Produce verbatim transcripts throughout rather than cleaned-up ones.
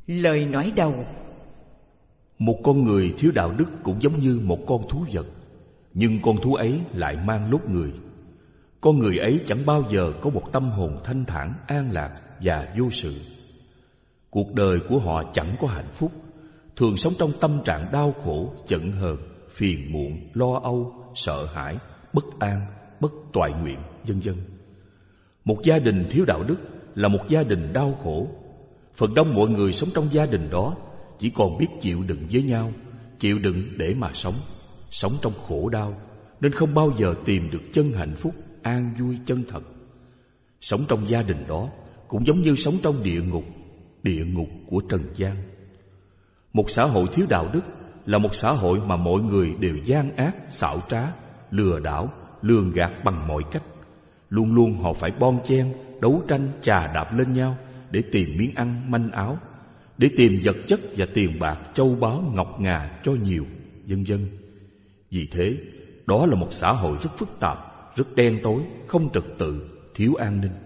Lời nói đầu. Một con người thiếu đạo đức cũng giống như một con thú vật, nhưng con thú ấy lại mang lốt người. Con người ấy chẳng bao giờ có một tâm hồn thanh thản, an lạc và vô sự. Cuộc đời của họ chẳng có hạnh phúc, thường sống trong tâm trạng đau khổ, giận hờn, phiền muộn, lo âu, sợ hãi, bất an, bất toại nguyện, vân vân. Một gia đình thiếu đạo đức là một gia đình đau khổ. Phần đông mọi người sống trong gia đình đó chỉ còn biết chịu đựng với nhau, chịu đựng để mà sống, sống trong khổ đau, nên không bao giờ tìm được chân hạnh phúc, an vui chân thật. Sống trong gia đình đó cũng giống như sống trong địa ngục, địa ngục của trần gian. Một xã hội thiếu đạo đức là một xã hội mà mọi người đều gian ác, xảo trá, lừa đảo, lường gạt bằng mọi cách. Luôn luôn họ phải bon chen, đấu tranh, chà đạp lên nhau để tìm miếng ăn manh áo, để tìm vật chất và tiền bạc, châu báu, ngọc ngà cho nhiều, vân vân. Vì thế, đó là một xã hội rất phức tạp, rất đen tối, không trật tự, thiếu an ninh.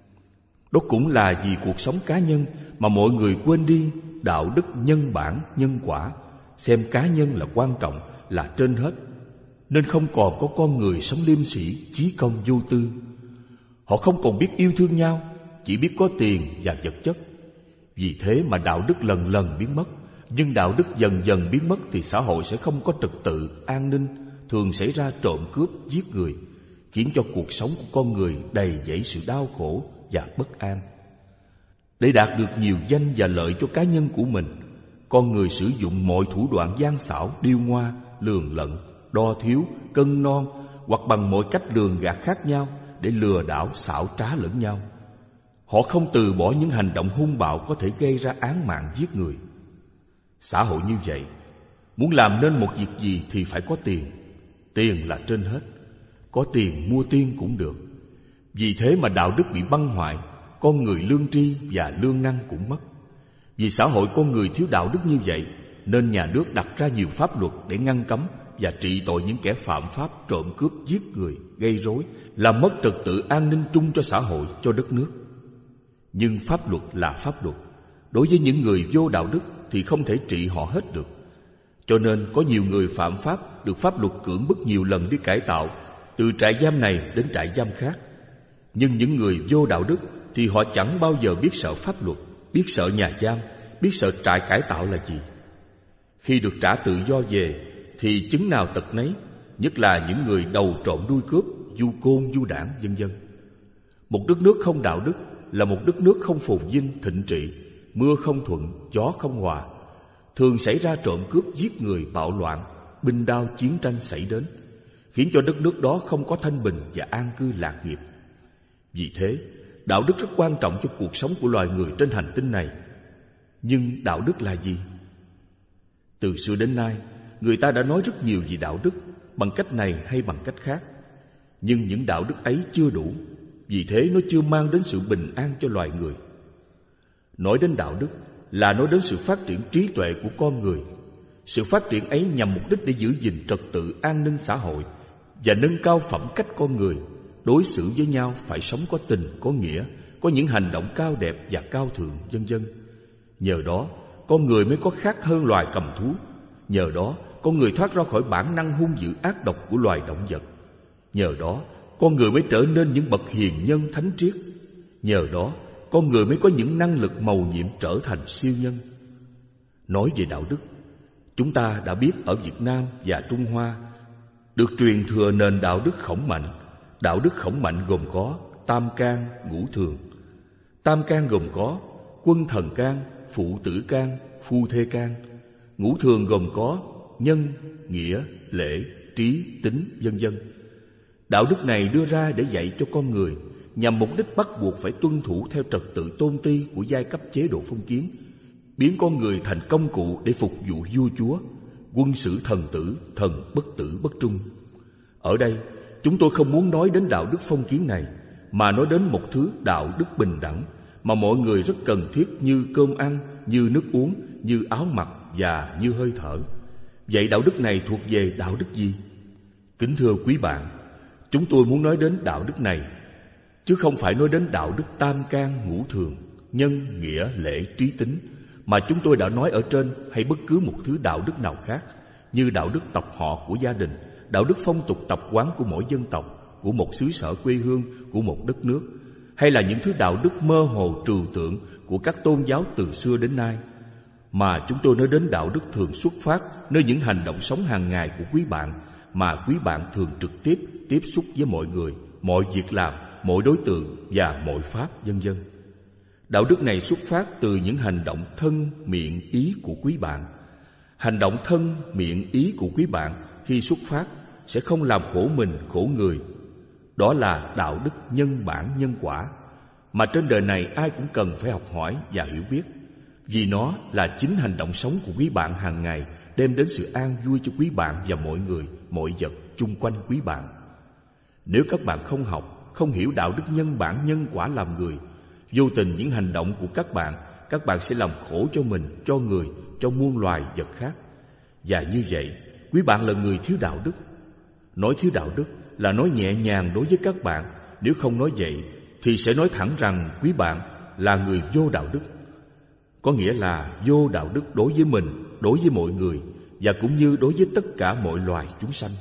Đó cũng là vì cuộc sống cá nhân mà mọi người quên đi đạo đức nhân bản, nhân quả, xem cá nhân là quan trọng, là trên hết, nên không còn có con người sống liêm sĩ, chí công vô tư. Họ không còn biết yêu thương nhau, chỉ biết có tiền và vật chất. Vì thế mà đạo đức lần lần biến mất. Nhưng đạo đức dần dần biến mất thì xã hội sẽ không có trật tự, an ninh, thường xảy ra trộm cướp, giết người, khiến cho cuộc sống của con người đầy dẫy sự đau khổ và bất an. Để đạt được nhiều danh và lợi cho cá nhân của mình, con người sử dụng mọi thủ đoạn gian xảo, điêu ngoa, lường lận, đo thiếu, cân non, hoặc bằng mọi cách lường gạt khác nhau để lừa đảo, xảo trá lẫn nhau. Họ không từ bỏ những hành động hung bạo có thể gây ra án mạng giết người. Xã hội như vậy, muốn làm nên một việc gì thì phải có tiền. Tiền là trên hết. Có tiền mua tiên cũng được. Vì thế mà đạo đức bị băng hoại, con người lương tri và lương năng cũng mất. Vì xã hội con người thiếu đạo đức như vậy, nên nhà nước đặt ra nhiều pháp luật để ngăn cấm và trị tội những kẻ phạm pháp, trộm cướp, giết người, gây rối, làm mất trật tự an ninh chung cho xã hội, cho đất nước. Nhưng pháp luật là pháp luật. Đối với những người vô đạo đức thì không thể trị họ hết được. Cho nên có nhiều người phạm pháp được pháp luật cưỡng bức nhiều lần đi cải tạo, từ trại giam này đến trại giam khác. Nhưng những người vô đạo đức thì họ chẳng bao giờ biết sợ pháp luật, biết sợ nhà giam, biết sợ trại cải tạo là gì. Khi được trả tự do về thì chứng nào tật nấy, nhất là những người đầu trộm đuôi cướp, du côn, du đảng, vân vân. Một đất nước không đạo đức là một đất nước không phồn vinh, thịnh trị, mưa không thuận, gió không hòa. Thường xảy ra trộm cướp, giết người, bạo loạn, binh đao, chiến tranh xảy đến, khiến cho đất nước đó không có thanh bình và an cư lạc nghiệp. Vì thế, đạo đức rất quan trọng cho cuộc sống của loài người trên hành tinh này. Nhưng đạo đức là gì? Từ xưa đến nay, người ta đã nói rất nhiều về đạo đức, bằng cách này hay bằng cách khác. Nhưng những đạo đức ấy chưa đủ, vì thế nó chưa mang đến sự bình an cho loài người. Nói đến đạo đức là nói đến sự phát triển trí tuệ của con người. Sự phát triển ấy nhằm mục đích để giữ gìn trật tự an ninh xã hội và nâng cao phẩm cách con người. Đối xử với nhau phải sống có tình, có nghĩa, có những hành động cao đẹp và cao thượng, vân vân. Nhờ đó, con người mới có khác hơn loài cầm thú. Nhờ đó, con người thoát ra khỏi bản năng hung dữ ác độc của loài động vật. Nhờ đó, con người mới trở nên những bậc hiền nhân thánh triết. Nhờ đó, con người mới có những năng lực mầu nhiệm trở thành siêu nhân. Nói về đạo đức, chúng ta đã biết ở Việt Nam và Trung Hoa được truyền thừa nền đạo đức khổng mạnh. Đạo đức khổng mạnh gồm có tam can, ngũ thường. Tam can gồm có quân thần can, phụ tử can, phu thê can. Ngũ thường gồm có nhân, nghĩa, lễ, trí, tính, vân vân. Đạo đức này đưa ra để dạy cho con người, nhằm mục đích bắt buộc phải tuân thủ theo trật tự tôn ti của giai cấp chế độ phong kiến, biến con người thành công cụ để phục vụ vua chúa, quân sử thần tử, thần bất tử bất trung. Ở đây, chúng tôi không muốn nói đến đạo đức phong kiến này, mà nói đến một thứ đạo đức bình đẳng mà mọi người rất cần thiết, như cơm ăn, như nước uống, như áo mặc và như hơi thở. Vậy đạo đức này thuộc về đạo đức gì? Kính thưa quý bạn, chúng tôi muốn nói đến đạo đức này, chứ không phải nói đến đạo đức tam can, ngũ thường, nhân, nghĩa, lễ, trí, tính, mà chúng tôi đã nói ở trên, hay bất cứ một thứ đạo đức nào khác, như đạo đức tộc họ của gia đình, đạo đức phong tục tập quán của mỗi dân tộc, của một xứ sở quê hương, của một đất nước, hay là những thứ đạo đức mơ hồ trừu tượng của các tôn giáo từ xưa đến nay, mà chúng tôi nói đến đạo đức thường xuất phát nơi những hành động sống hàng ngày của quý bạn, mà quý bạn thường trực tiếp tiếp xúc với mọi người, mọi việc làm, mọi đối tượng và mọi pháp, vân vân. Đạo đức này xuất phát từ những hành động thân, miệng, ý của quý bạn. Hành động thân, miệng, ý của quý bạn khi xuất phát sẽ không làm khổ mình, khổ người. Đó là đạo đức nhân bản nhân quả, mà trên đời này ai cũng cần phải học hỏi và hiểu biết, vì nó là chính hành động sống của quý bạn hàng ngày, đem đến sự an vui cho quý bạn và mọi người, mọi vật chung quanh quý bạn. Nếu các bạn không học, không hiểu đạo đức nhân bản nhân quả làm người, vô tình những hành động của các bạn, các bạn sẽ làm khổ cho mình, cho người, cho muôn loài vật khác. Và như vậy, quý bạn là người thiếu đạo đức. Nói thiếu đạo đức là nói nhẹ nhàng đối với các bạn. Nếu không nói vậy thì sẽ nói thẳng rằng quý bạn là người vô đạo đức. Có nghĩa là vô đạo đức đối với mình, đối với mọi người, và cũng như đối với tất cả mọi loài chúng sanh.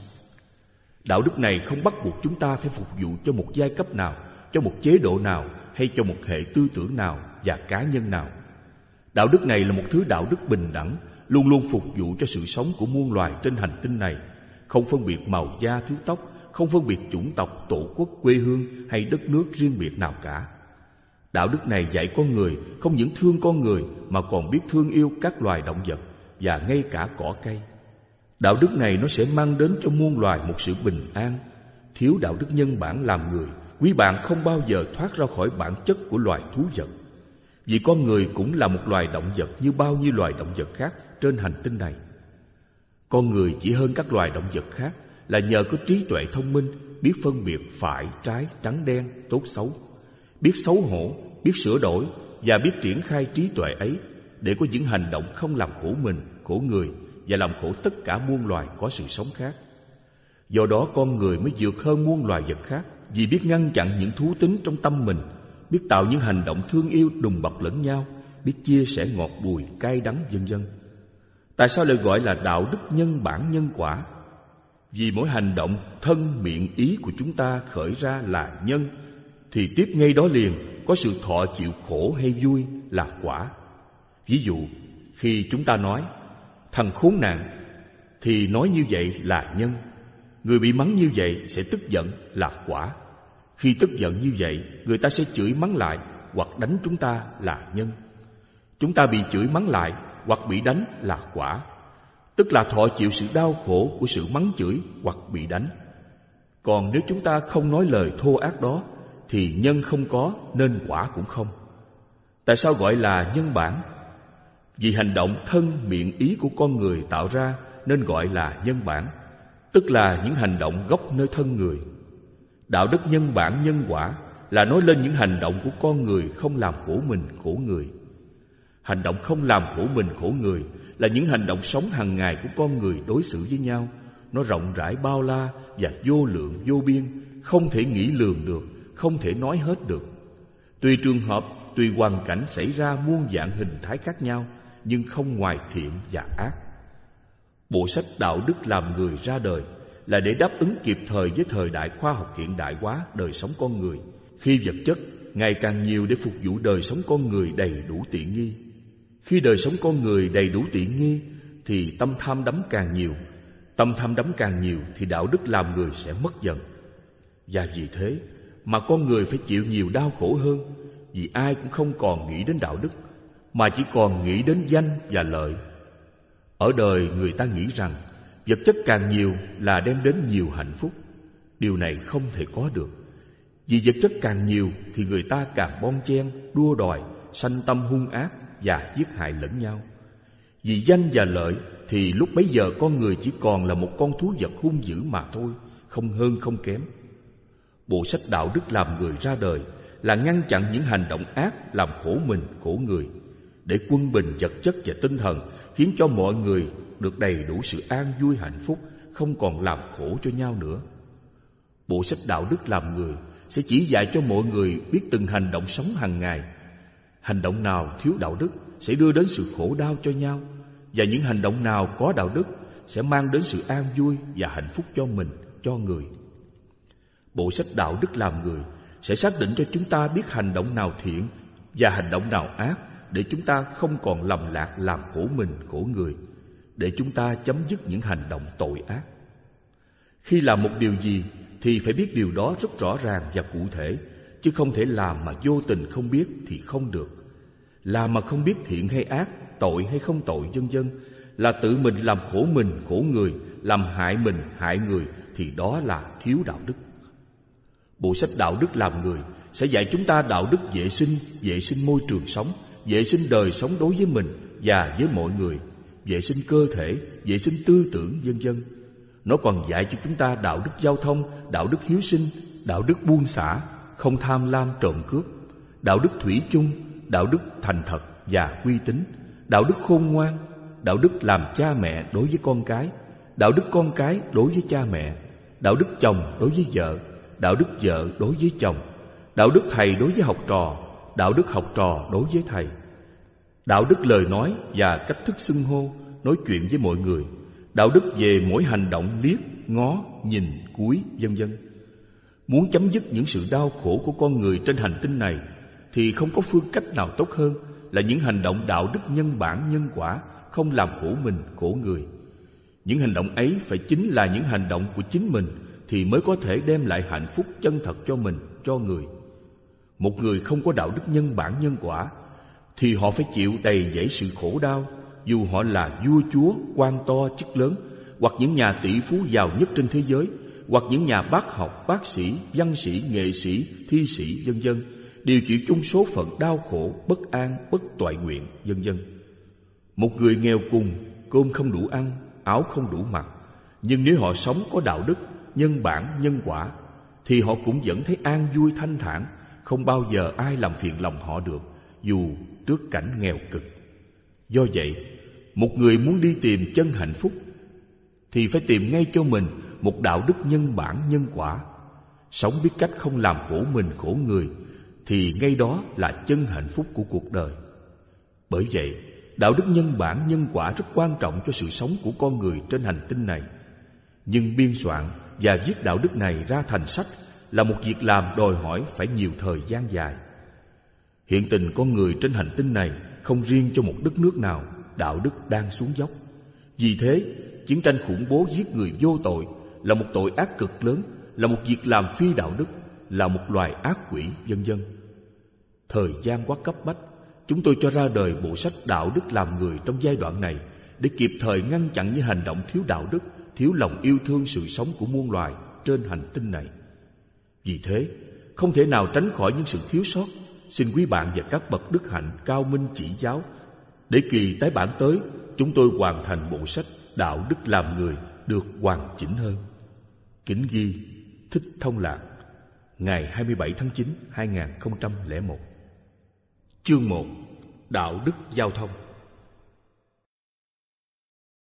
Đạo đức này không bắt buộc chúng ta phải phục vụ cho một giai cấp nào, cho một chế độ nào, hay cho một hệ tư tưởng nào và cá nhân nào. Đạo đức này là một thứ đạo đức bình đẳng, luôn luôn phục vụ cho sự sống của muôn loài trên hành tinh này, không phân biệt màu da, thứ tóc, không phân biệt chủng tộc, tổ quốc, quê hương hay đất nước riêng biệt nào cả. Đạo đức này dạy con người không những thương con người mà còn biết thương yêu các loài động vật và ngay cả cỏ cây. Đạo đức này nó sẽ mang đến cho muôn loài một sự bình an. Thiếu đạo đức nhân bản làm người, quý bạn không bao giờ thoát ra khỏi bản chất của loài thú vật. Vì con người cũng là một loài động vật như bao nhiêu loài động vật khác trên hành tinh này. Con người chỉ hơn các loài động vật khác là nhờ có trí tuệ thông minh, biết phân biệt phải, trái, trắng, đen, tốt, xấu, biết xấu hổ, biết sửa đổi và biết triển khai trí tuệ ấy để có những hành động không làm khổ mình, khổ người và làm khổ tất cả muôn loài có sự sống khác. Do đó con người mới vượt hơn muôn loài vật khác, vì biết ngăn chặn những thú tính trong tâm mình, biết tạo những hành động thương yêu đùm bọc lẫn nhau, biết chia sẻ ngọt bùi, cay đắng, vân vân. Tại sao lại gọi là đạo đức nhân bản nhân quả? Vì mỗi hành động thân, miệng, ý của chúng ta khởi ra là nhân, thì tiếp ngay đó liền có sự thọ chịu khổ hay vui là quả. Ví dụ, khi chúng ta nói thằng khốn nạn, thì nói như vậy là nhân. Người bị mắng như vậy sẽ tức giận là quả. Khi tức giận như vậy, người ta sẽ chửi mắng lại hoặc đánh chúng ta là nhân. Chúng ta bị chửi mắng lại hoặc bị đánh là quả, tức là thọ chịu sự đau khổ của sự mắng chửi hoặc bị đánh. Còn nếu chúng ta không nói lời thô ác đó, thì nhân không có nên quả cũng không. Tại sao gọi là nhân bản? Vì hành động thân, miệng, ý của con người tạo ra nên gọi là nhân bản, tức là những hành động gốc nơi thân người. Đạo đức nhân bản nhân quả là nói lên những hành động của con người không làm khổ mình, khổ người. Hành động không làm khổ mình, khổ người là những hành động sống hàng ngày của con người đối xử với nhau. Nó rộng rãi bao la và vô lượng vô biên, không thể nghĩ lường được, không thể nói hết được. Tùy trường hợp, tùy hoàn cảnh xảy ra muôn dạng hình thái khác nhau, nhưng không ngoài thiện và ác. Bộ sách Đạo đức làm người ra đời là để đáp ứng kịp thời với thời đại khoa học hiện đại hóa đời sống con người, khi vật chất ngày càng nhiều để phục vụ đời sống con người đầy đủ tiện nghi. Khi đời sống con người đầy đủ tiện nghi thì tâm tham đắm càng nhiều. Tâm tham đắm càng nhiều thì đạo đức làm người sẽ mất dần. Và vì thế mà con người phải chịu nhiều đau khổ hơn, vì ai cũng không còn nghĩ đến đạo đức, mà chỉ còn nghĩ đến danh và lợi. Ở đời người ta nghĩ rằng vật chất càng nhiều là đem đến nhiều hạnh phúc. Điều này không thể có được. Vì vật chất càng nhiều thì người ta càng bon chen, đua đòi, sanh tâm hung ác và giết hại lẫn nhau. Vì danh và lợi thì lúc bấy giờ con người chỉ còn là một con thú vật hung dữ mà thôi, không hơn không kém. Bộ sách Đạo đức làm người ra đời là ngăn chặn những hành động ác làm khổ mình, khổ người, để quân bình vật chất và tinh thần, khiến cho mọi người được đầy đủ sự an vui hạnh phúc, không còn làm khổ cho nhau nữa. Bộ sách Đạo đức làm người sẽ chỉ dạy cho mọi người biết từng hành động sống hàng ngày. Hành động nào thiếu đạo đức sẽ đưa đến sự khổ đau cho nhau, và những hành động nào có đạo đức sẽ mang đến sự an vui và hạnh phúc cho mình, cho người. Bộ sách Đạo đức làm người sẽ xác định cho chúng ta biết hành động nào thiện và hành động nào ác, để chúng ta không còn lầm lạc làm khổ mình, khổ người, để chúng ta chấm dứt những hành động tội ác. Khi làm một điều gì thì phải biết điều đó rất rõ ràng và cụ thể, chứ không thể làm mà vô tình không biết thì không được. Làm mà không biết thiện hay ác, tội hay không tội, vân vân, là tự mình làm khổ mình, khổ người, làm hại mình, hại người, thì đó là thiếu đạo đức. Bộ sách Đạo đức làm người sẽ dạy chúng ta đạo đức vệ sinh, vệ sinh môi trường sống, vệ sinh đời sống đối với mình và với mọi người, vệ sinh cơ thể, vệ sinh tư tưởng, vân vân. Nó còn dạy cho chúng ta đạo đức giao thông, đạo đức hiếu sinh, đạo đức buông xả, không tham lam trộm cướp, đạo đức thủy chung, đạo đức thành thật và uy tín, đạo đức khôn ngoan, đạo đức làm cha mẹ đối với con cái, đạo đức con cái đối với cha mẹ, đạo đức chồng đối với vợ, đạo đức vợ đối với chồng, đạo đức thầy đối với học trò, đạo đức học trò đối với thầy, đạo đức lời nói và cách thức xưng hô, nói chuyện với mọi người, đạo đức về mỗi hành động liếc, ngó, nhìn, cúi, vân vân. Muốn chấm dứt những sự đau khổ của con người trên hành tinh này thì không có phương cách nào tốt hơn là những hành động đạo đức nhân bản, nhân quả, không làm khổ mình, khổ người. Những hành động ấy phải chính là những hành động của chính mình thì mới có thể đem lại hạnh phúc chân thật cho mình, cho người. Một người không có đạo đức nhân bản, nhân quả thì họ phải chịu đầy dẫy sự khổ đau, dù họ là vua chúa, quan to, chức lớn, hoặc những nhà tỷ phú giàu nhất trên thế giới, hoặc những nhà bác học, bác sĩ, văn sĩ, nghệ sĩ, thi sĩ, vân vân, đều chịu chung số phận đau khổ, bất an, bất toại nguyện, vân vân. Một người nghèo cùng, cơm không đủ ăn, áo không đủ mặc, nhưng nếu họ sống có đạo đức, nhân bản, nhân quả, thì họ cũng vẫn thấy an vui thanh thản, không bao giờ ai làm phiền lòng họ được, dù trước cảnh nghèo cực. Do vậy, một người muốn đi tìm chân hạnh phúc thì phải tìm ngay cho mình một đạo đức nhân bản, nhân quả. Sống biết cách không làm khổ mình, khổ người thì ngay đó là chân hạnh phúc của cuộc đời. Bởi vậy, đạo đức nhân bản, nhân quả rất quan trọng cho sự sống của con người trên hành tinh này. Nhưng biên soạn và viết đạo đức này ra thành sách là một việc làm đòi hỏi phải nhiều thời gian dài. Hiện tình con người trên hành tinh này không riêng cho một đất nước nào, đạo đức đang xuống dốc. Vì thế, chiến tranh khủng bố giết người vô tội là một tội ác cực lớn, là một việc làm phi đạo đức, là một loài ác quỷ, vân vân. Thời gian quá cấp bách, chúng tôi cho ra đời bộ sách Đạo đức làm người trong giai đoạn này để kịp thời ngăn chặn những hành động thiếu đạo đức, thiếu lòng yêu thương sự sống của muôn loài trên hành tinh này. Vì thế, không thể nào tránh khỏi những sự thiếu sót. Xin quý bạn và các bậc đức hạnh cao minh chỉ giáo, để kỳ tái bản tới chúng tôi hoàn thành bộ sách Đạo đức làm người được hoàn chỉnh hơn. Kính ghi Thích Thông Lạc, ngày hai mươi bảy tháng chín năm hai nghìn không trăm lẻ một. Chương một. Đạo đức giao thông.